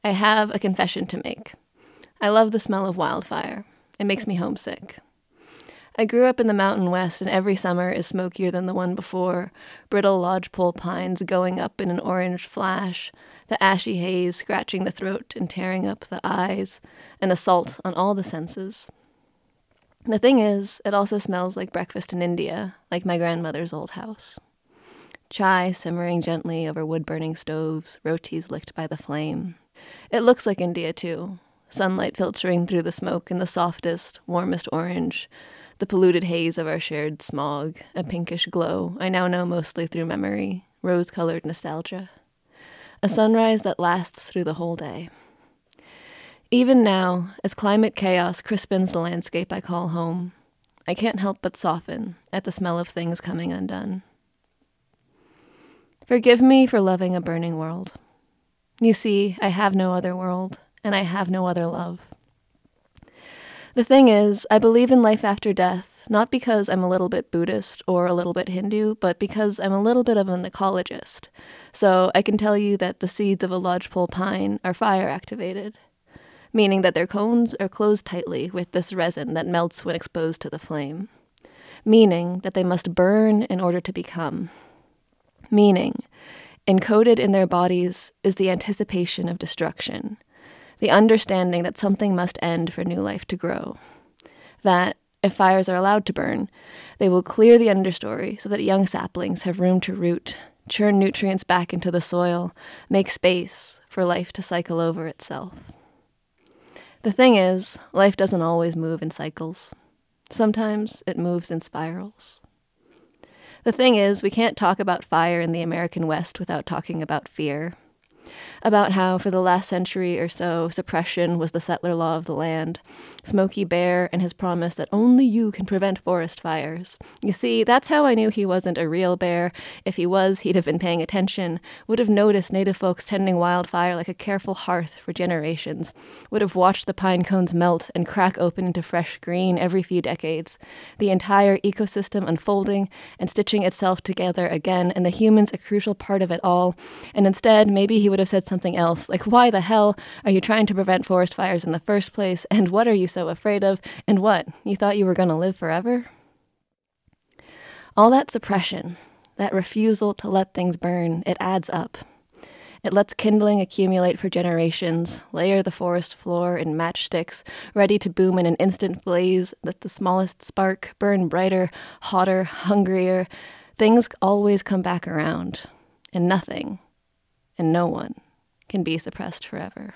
I have a confession to make. I love the smell of wildfire. It makes me homesick. I grew up in the Mountain West, and every summer is smokier than the one before, brittle lodgepole pines going up in an orange flash, the ashy haze scratching the throat and tearing up the eyes, an assault on all the senses. The thing is, it also smells like breakfast in India, like my grandmother's old house. Chai simmering gently over wood-burning stoves, rotis licked by the flame. It looks like India, too. Sunlight filtering through the smoke in the softest, warmest orange, the polluted haze of our shared smog, a pinkish glow I now know mostly through memory, rose-colored nostalgia. A sunrise that lasts through the whole day. Even now, as climate chaos crispens the landscape I call home, I can't help but soften at the smell of things coming undone. Forgive me for loving a burning world. You see, I have no other world, and I have no other love. The thing is, I believe in life after death, not because I'm a little bit Buddhist or a little bit Hindu, but because I'm a little bit of an ecologist. So I can tell you that the seeds of a lodgepole pine are fire-activated, meaning that their cones are closed tightly with this resin that melts when exposed to the flame, meaning that they must burn in order to become, meaning encoded in their bodies is the anticipation of destruction, the understanding that something must end for new life to grow, that, if fires are allowed to burn, they will clear the understory so that young saplings have room to root, churn nutrients back into the soil, make space for life to cycle over itself. The thing is, life doesn't always move in cycles. Sometimes it moves in spirals. The thing is, we can't talk about fire in the American West without talking about fear. About how, for the last century or so, suppression was the settler law of the land, Smokey Bear and his promise that only you can prevent forest fires. You see, that's how I knew he wasn't a real bear. If he was, he'd have been paying attention, would have noticed native folks tending wildfire like a careful hearth for generations, would have watched the pine cones melt and crack open into fresh green every few decades, the entire ecosystem unfolding and stitching itself together again, and the humans a crucial part of it all. And instead, maybe he would have said something else, like, why the hell are you trying to prevent forest fires in the first place, and what are you so afraid of, and what, you thought you were going to live forever? All that suppression, that refusal to let things burn, it adds up. It lets kindling accumulate for generations, layer the forest floor in matchsticks, ready to boom in an instant blaze, let the smallest spark burn brighter, hotter, hungrier. Things always come back around, and nothing, and no one can be suppressed forever.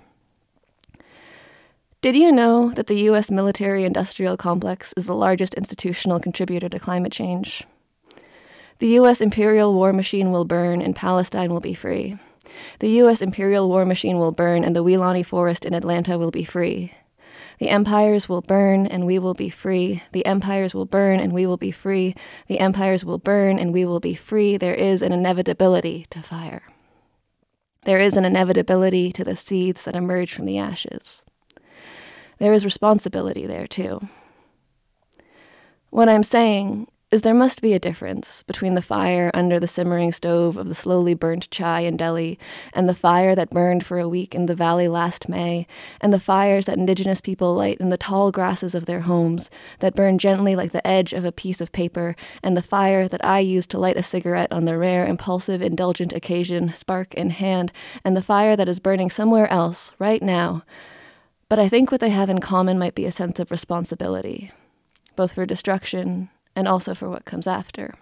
Did you know that the U.S. military-industrial complex is the largest institutional contributor to climate change? The U.S. imperial war machine will burn and Palestine will be free. The U.S. imperial war machine will burn and the Weelaunee Forest in Atlanta will be free. The empires will burn and we will be free. The empires will burn and we will be free. The empires will burn and we will be free. There is an inevitability to fire. There is an inevitability to the seeds that emerge from the ashes. There is responsibility there, too. What I'm saying is there must be a difference between the fire under the simmering stove of the slowly burnt chai in Delhi and the fire that burned for a week in the valley last May, and the fires that indigenous people light in the tall grasses of their homes that burn gently like the edge of a piece of paper, and the fire that I use to light a cigarette on the rare, impulsive, indulgent occasion, spark in hand, and the fire that is burning somewhere else, right now. But I think what they have in common might be a sense of responsibility, both for destruction and also for what comes after.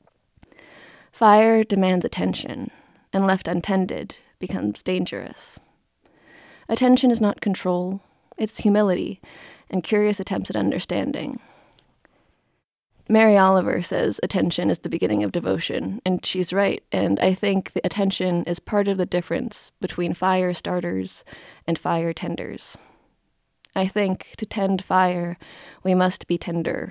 Fire demands attention, and left untended becomes dangerous. Attention is not control, it's humility and curious attempts at understanding. Mary Oliver says attention is the beginning of devotion, and she's right, and I think the attention is part of the difference between fire starters and fire tenders. I think to tend fire, we must be tender.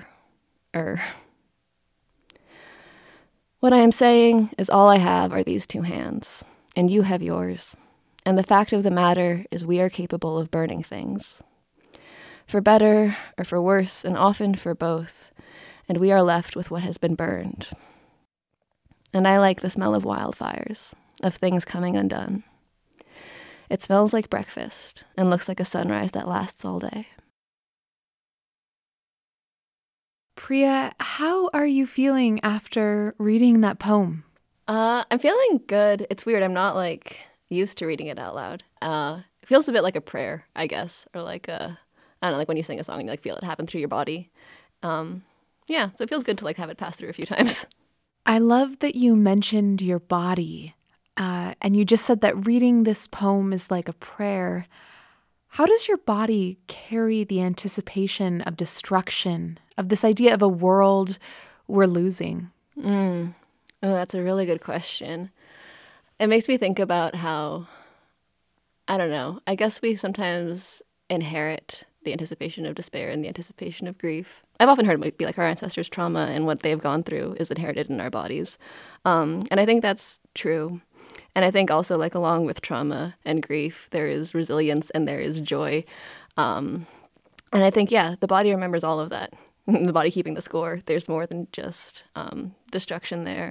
What I am saying is all I have are these two hands, and you have yours. And the fact of the matter is we are capable of burning things. For better or for worse, and often for both, and we are left with what has been burned. And I like the smell of wildfires, of things coming undone. It smells like breakfast and looks like a sunrise that lasts all day. Priya, how are you feeling after reading that poem? I'm feeling good. It's weird. I'm not like used to reading it out loud. It feels a bit like a prayer, I guess, or like I don't know, like when you sing a song and you like feel it happen through your body. Yeah, so it feels good to like have it pass through a few times. I love that you mentioned your body, and you just said that reading this poem is like a prayer. How does your body carry the anticipation of destruction, of this idea of a world we're losing? Oh, that's a really good question. It makes me think about how, I don't know, I guess we sometimes inherit the anticipation of despair and the anticipation of grief. I've often heard it might be like our ancestors' trauma and what they've gone through is inherited in our bodies. And I think that's true. And I think also like along with trauma and grief, there is resilience and there is joy. And I think, yeah, the body remembers all of that. The body keeping the score. There's more than just destruction there.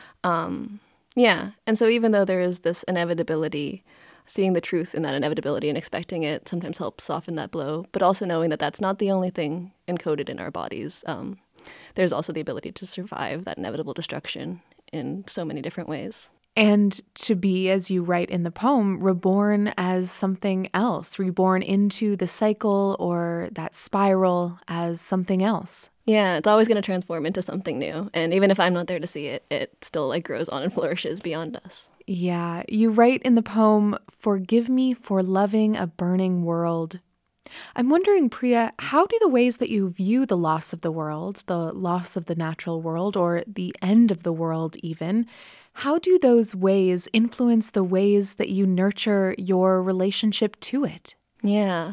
Yeah. And so even though there is this inevitability, seeing the truth in that inevitability and expecting it sometimes helps soften that blow, but also knowing that that's not the only thing encoded in our bodies. There's also the ability to survive that inevitable destruction in so many different ways. And to be, as you write in the poem, reborn as something else, reborn into the cycle or that spiral as something else. Yeah, it's always going to transform into something new. And even if I'm not there to see it, it still like grows on and flourishes beyond us. Yeah, you write in the poem, "Forgive me for loving a burning world." I'm wondering, Priya, how do the ways that you view the loss of the world, the loss of the natural world, or the end of the world even, how do those ways influence the ways that you nurture your relationship to it? Yeah.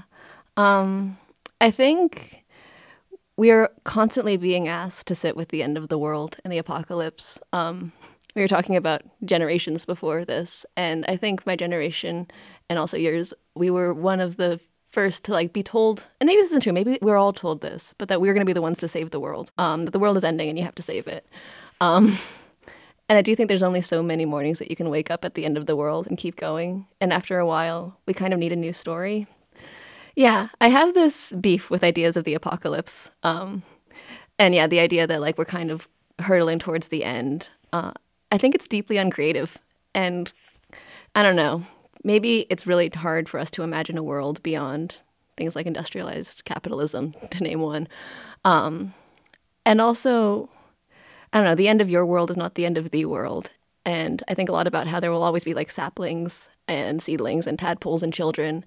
I think we are constantly being asked to sit with the end of the world and the apocalypse. We were talking about generations before this, and I think my generation and also yours, we were one of the first to like be told, and maybe this isn't true, maybe we're all told this, but that we're going to be the ones to save the world, that the world is ending and you have to save it. And I do think there's only so many mornings that you can wake up at the end of the world and keep going. And after a while, we kind of need a new story. Yeah, I have this beef with ideas of the apocalypse. And yeah, the idea that like we're kind of hurtling towards the end. I think it's deeply uncreative. And I don't know, maybe it's really hard for us to imagine a world beyond things like industrialized capitalism, to name one. And also, I don't know, the end of your world is not the end of the world. And I think a lot about how there will always be like saplings and seedlings and tadpoles and children.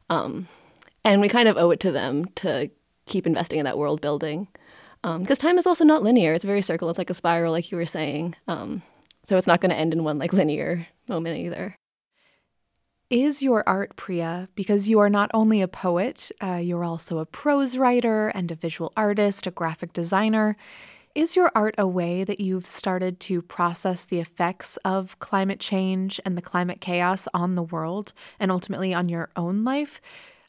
And we kind of owe it to them to keep investing in that world building. Because time is also not linear. It's a very circle. It's like a spiral, like you were saying. So it's not going to end in one like linear moment either. Is your art, Priya, because you are not only a poet, you're also a prose writer and a visual artist, a graphic designer. Is your art a way that you've started to process the effects of climate change and the climate chaos on the world and ultimately on your own life?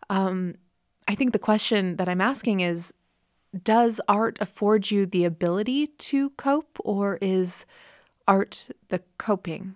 I think the question that I'm asking is, does art afford you the ability to cope, or is art the coping?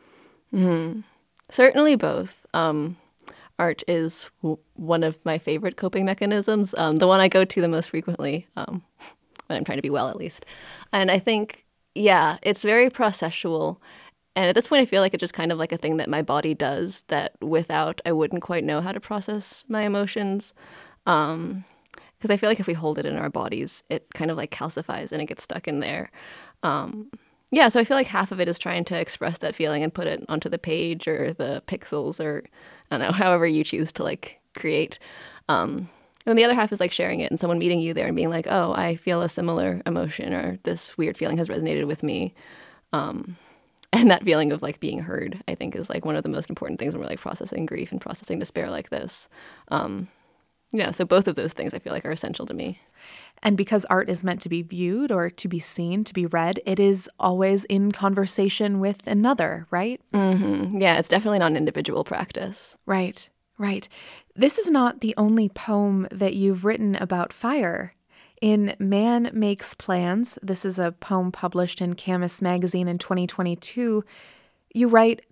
Certainly both. Art is one of my favorite coping mechanisms, the one I go to the most frequently. When I'm trying to be well, at least. And I think, yeah, it's very processual. And at this point, I feel like it's just kind of like a thing that my body does that without, I wouldn't quite know how to process my emotions. Because I feel like if we hold it in our bodies, it kind of like calcifies and it gets stuck in there. Yeah, so I feel like half of it is trying to express that feeling and put it onto the page or the pixels or, I don't know, however you choose to like create. And the other half is like sharing it and someone meeting you there and being like, oh, I feel a similar emotion or this weird feeling has resonated with me. And that feeling of like being heard, I think, is like one of the most important things when we're like processing grief and processing despair like this. Yeah, so both of those things I feel like are essential to me. And because art is meant to be viewed or to be seen, to be read, it is always in conversation with another, right? Mm-hmm. Yeah, it's definitely not an individual practice. Right, right. This is not the only poem that you've written about fire. In Man Makes Plans, this is a poem published in Camus magazine in 2022, you write,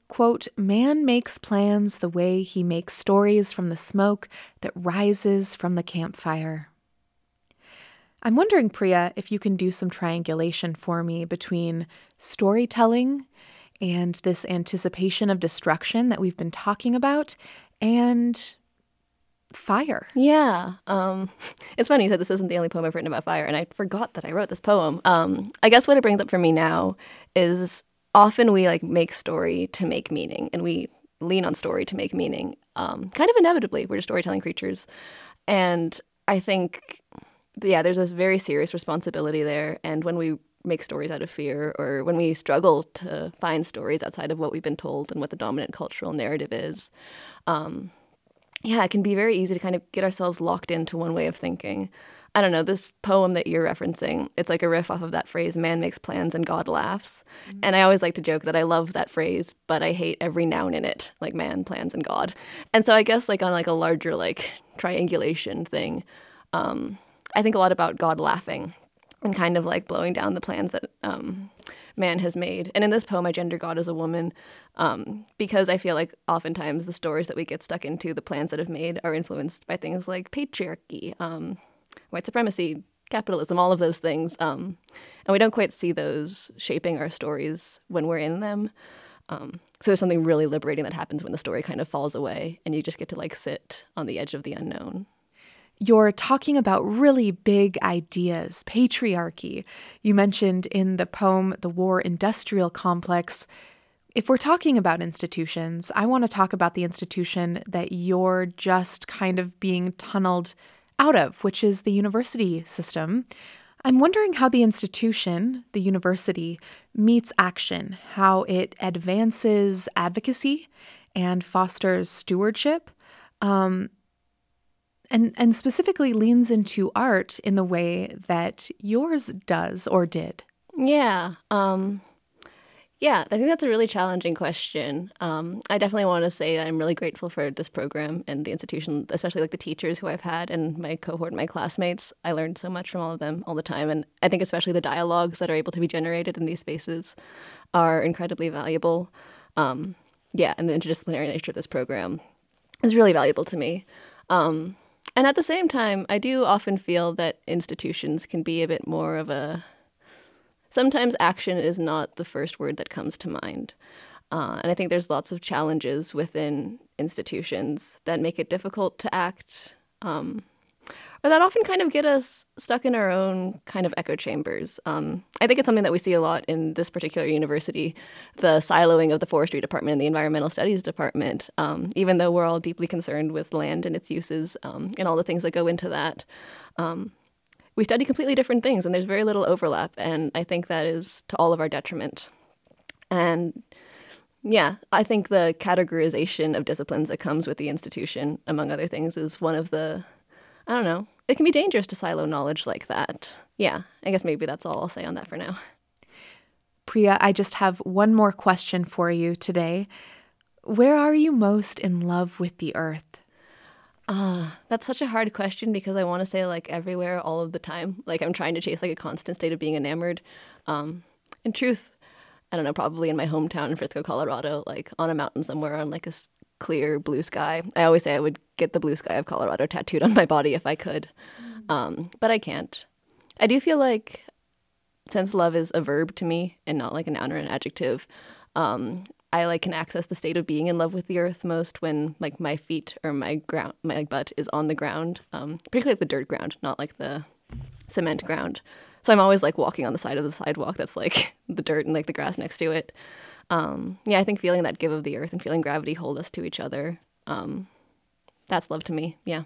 quote, "Man makes plans the way he makes stories from the smoke that rises from the campfire." I'm wondering, Priya, if you can do some triangulation for me between storytelling and this anticipation of destruction that we've been talking about and fire. Yeah. It's funny you said this isn't the only poem I've written about fire, and I forgot that I wrote this poem. I guess what it brings up for me now is often we make story to make meaning, and we lean on story to make meaning. Kind of inevitably, we're just storytelling creatures. And I think, there's this very serious responsibility there. And when we make stories out of fear, or when we struggle to find stories outside of what we've been told and what the dominant cultural narrative is, it can be very easy to kind of get ourselves locked into one way of thinking. I don't know, this poem that you're referencing, it's like a riff off of that phrase, "Man makes plans and God laughs." Mm-hmm. And I always like to joke that I love that phrase, but I hate every noun in it, like man, plans, and God. And so I guess on a larger triangulation thing, I think a lot about God laughing and kind of blowing down the plans that man has made. And in this poem, I gender God as a woman because I feel like oftentimes the stories that we get stuck into, the plans that have made, are influenced by things like patriarchy, white supremacy, capitalism, all of those things. And we don't quite see those shaping our stories when we're in them. So there's something really liberating that happens when the story kind of falls away and you just get to sit on the edge of the unknown. You're talking about really big ideas, patriarchy. You mentioned in the poem, The War Industrial Complex. If we're talking about institutions, I want to talk about the institution that you're just kind of being tunneled out of, which is the university system. I'm wondering how the institution, the university, meets action, how it advances advocacy and fosters stewardship, and specifically leans into art in the way that yours does or did. I think that's a really challenging question. I definitely want to say that I'm really grateful for this program and the institution, especially the teachers who I've had and my cohort and my classmates. I learned so much from all of them all the time. And I think especially the dialogues that are able to be generated in these spaces are incredibly valuable. And the interdisciplinary nature of this program is really valuable to me. And at the same time, I do often feel that institutions can be a bit more of sometimes action is not the first word that comes to mind. And I think there's lots of challenges within institutions that make it difficult to act, or that often kind of get us stuck in our own kind of echo chambers. I think it's something that we see a lot in this particular university, the siloing of the forestry department and the environmental studies department, even though we're all deeply concerned with land and its uses and all the things that go into that. We study completely different things, and there's very little overlap, and I think that is to all of our detriment. And I think the categorization of disciplines that comes with the institution, among other things, is one of the, it can be dangerous to silo knowledge like that. I guess maybe that's all I'll say on that for now. Priya, I just have one more question for you today. Where are you most in love with the earth? That's such a hard question because I want to say everywhere all of the time. I'm trying to chase a constant state of being enamored. In truth, I don't know, probably in my hometown in Frisco, Colorado, on a mountain somewhere on a clear blue sky. I always say I would get the blue sky of Colorado tattooed on my body if I could. But I can't. I do feel since love is a verb to me and not a noun or an adjective, I can access the state of being in love with the earth most when my feet or my butt is on the ground, particularly the dirt ground, not the cement ground. So I'm always walking on the side of the sidewalk that's the dirt and the grass next to it. I think feeling that give of the earth and feeling gravity hold us to each other, that's love to me. Yeah.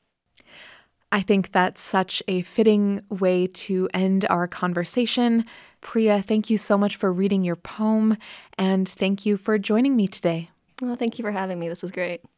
I think that's such a fitting way to end our conversation. Priya, thank you so much for reading your poem, and thank you for joining me today. Well, thank you for having me. This was great.